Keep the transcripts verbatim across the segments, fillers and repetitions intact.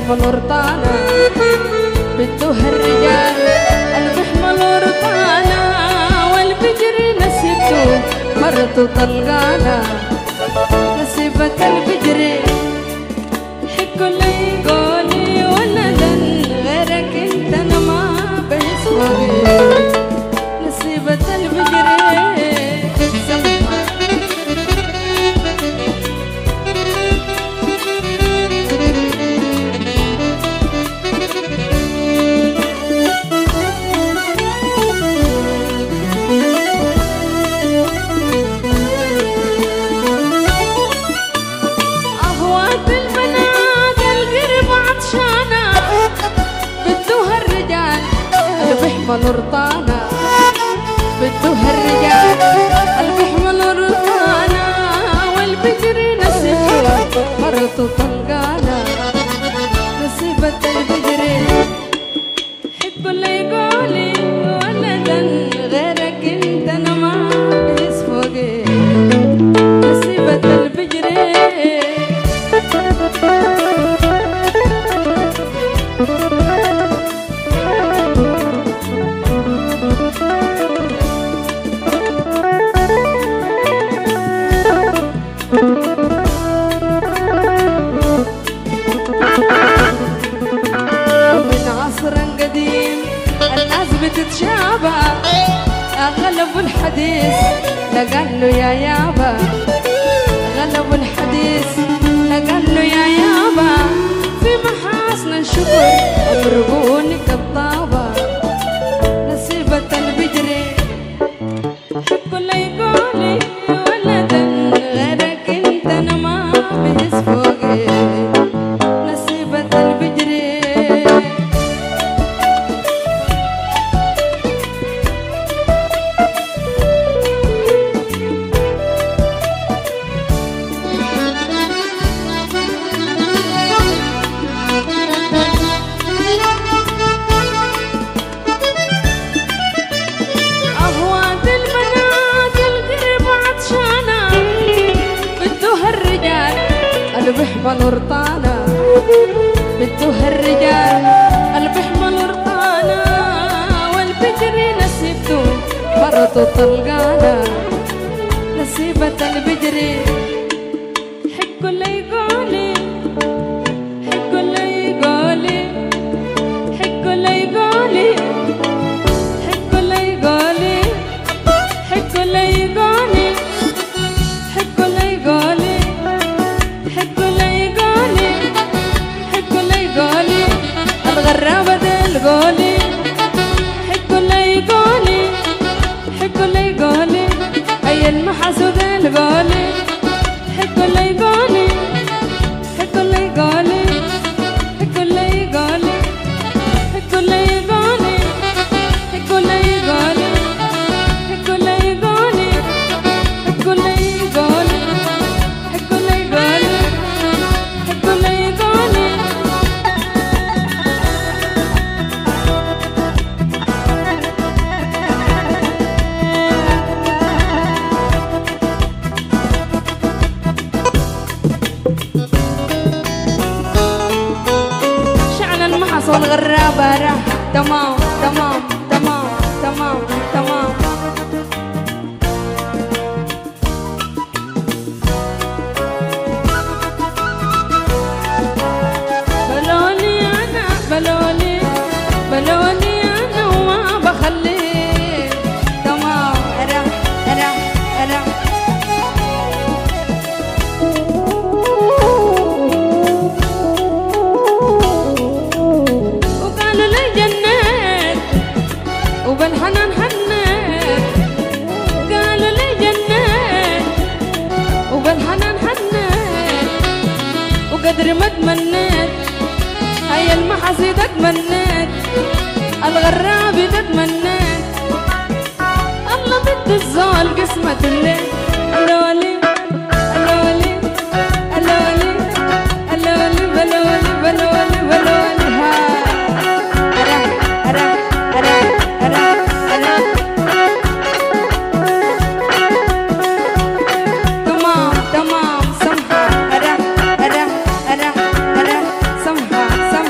بيحملوا رطانة بدوها الرجال اللي بيحملوا رطانة والفجر نسيبته مرته طلقانة نسيبة الفجر حكوا لي قولي ولدا غيرك انت انا ما بيسوى نسيبة الفجر بيحملوا رطانة بدوها الرجال اللي بيحملوا رطانة والفجر نسيبته مرته طلقانة نسيبة الفجر حكوا لي قولي ولدا غيرك انت انا ما بيسوقي نسيبة الفجر بتتشابه غلبوا الحديث لقال له يا يابا غلبوا الحديث لقال له يا يابا في محاسن الشكر اضربوني كالطابة نسيبة البجر حكوا لي قولي ولدا غيرك انت انا ما بيسفوقي نسيبة البجر بيحملوا رطانة بدوها الرجال اللي بيحملوا رطانة والفجر نسيبته مرته طلقانة نسيبة الفجر حكوا لي قولي حكوا لي قولي حكوا لي قولي حكوا لي قولي حكوا لي قولي حكوا لي قولي حكوا لي قولي حكوا لي قولي الغرابة ديل قولي حكوا لي قولي حكوا لي قولي أي المحاسو ديل قولي حكوا لي قولي حكوا لي قولي حكوا لي قولي حكوا لي قولي حكوا لي قولي حكوا لي قولي حكوا لي قولي حكوا لي قولي حكوا لي قولي شعل المحص والغرابة راح تمام تمام تمام تمام تمام بلوني أنا بلوني بلوني أنا وما بخليه تمام راح راح راح وقالوا لي جنات وبالحنان حنات قالوا لي جنات وبالحنان حنات وقدر ما تمنيت هيا المحاسيد اتمنيت الغرابي تتمنيت الله ضد الزول قسمة الليل الولي الولي الولي الولي بلولي بلولي بلولي ها أرح أرح أرح أرح أرح تمام تمام سمحة أرح أرح أرح أرح سمحة سمحة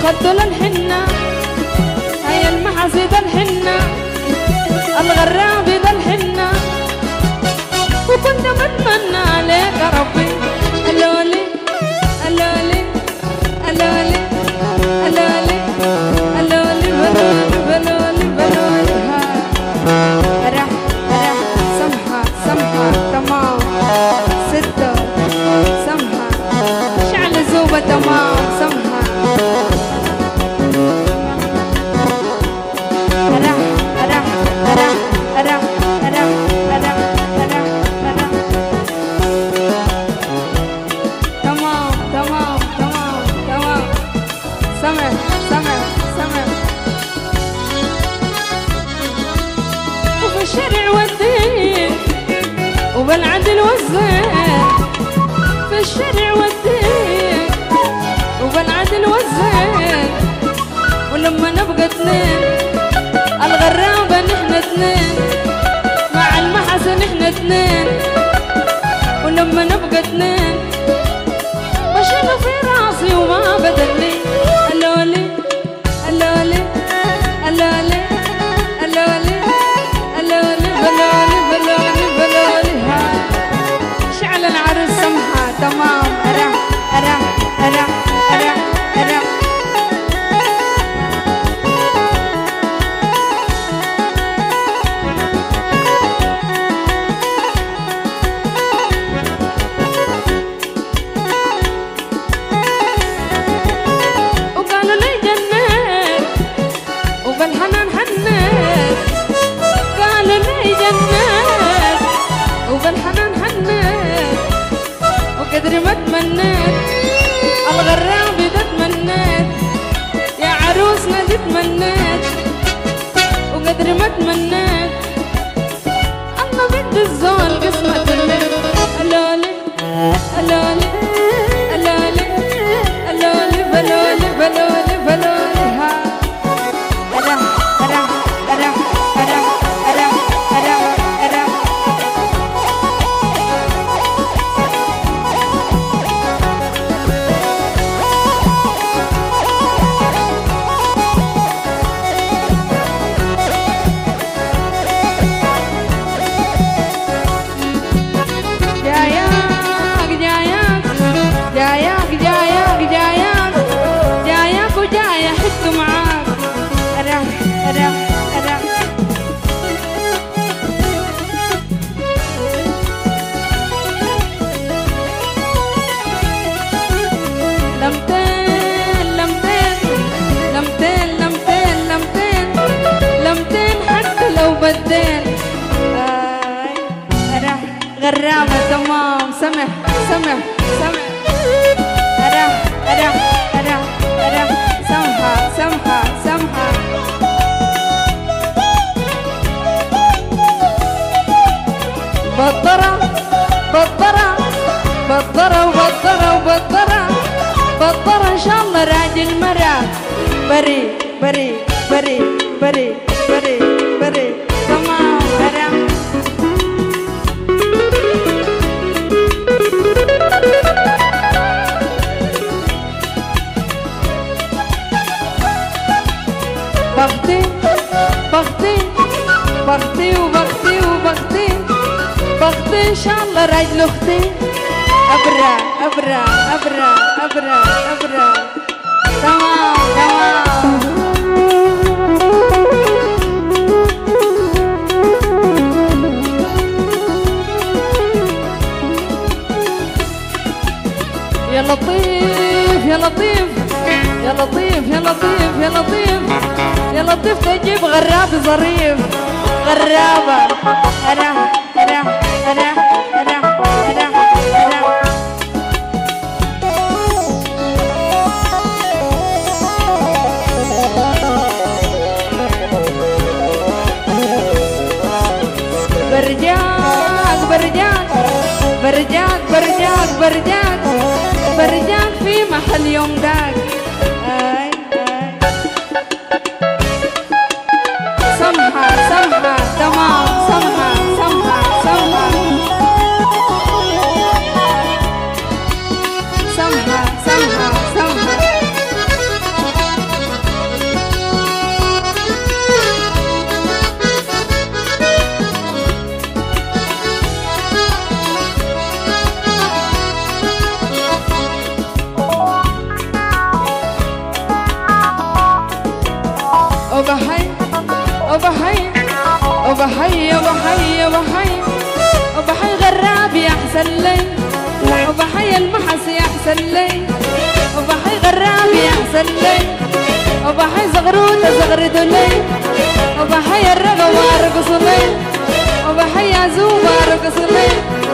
خدوا للحنة هيا المحاسي ده الحنة الغرابي ده الحنة وكنت بتمنى عليك يا ربي قالولي قالولي قالولي قالولي قالولي بلولي بلولي بلولي ها رح رح سمحة سمحة تمام ستة سمحة شعل زوبة تمام سمحة رح رح رح رح رح رح رح رح تمام تمام تمام تمام سمع سمع سمع وفي الشرع والدين وبالعدل والزين في الشرع والدين وبالعدل والزين ولما نبقى اتنين الغرابة نحن اتنين مع المحسن احنا اتنين ولما نبقى اتنين بشيل في راسي وما بدلي قالولي قالولي قالولي قالولي قالولي بلولي بلولي بلولي ها شعل العرس سمحة تمام أرح أرح أرح أرح أرح وقالوا لي جنات وبالحنان حنات قالوا لي جنات وبالحنان حنات وقدر ما تمنيت الغرابي ده تمنيت يا عروسنا دي تمنيت وقدر ما تمنيت الله بنت الزول قسمة الليل قالولي قالولي قالولي قالولي بلولي بلولي بلولي ها أرح أرح أرح أرح أرح أرح أرح جاياك جاياك جاياك جاياك جاياك جاياك وجاية حس معاك أرح أرح أرح لمتين لمتين لمتين لمتين لمتين لمتين حتى لو بدين آي أرح غرامة تمام سمح سمح سمح أرح أرح أرح أرح سمحة سمحة سمحة بطرة بطرة بطرة وبطرة وبطرة بطرة إن شاء الله راجل مرة بري بري بري بري بري بري تمام أرح بختي بختي بختي وبختي وبختي بختي إن شاء الله راجل أختي أبرة أبرة أبرة أبرة أبرة تمام تمام يا لطيف يا لطيف يا لطيف يا لطيف يا لطيف يا لطيف تجيب غراب ظريف غرابة أرح أرح أرح أرح أرح أرح برجاك برجاك برجاك برجاك برجاك برجاك في محل يوم داك آي آي سمحة سمحة تمام سمحة سمحة سمحة سمحة سمحة سمحة وبحي وبحي وبحي وبحي غراب يا أحسن لي وبحي المحس يا أحسن لي وبحي غراب يا أحسن لي وبحي زغروطة زغرت لي وبحي الرقم وارقص لي وبحي عزومة ارقص لي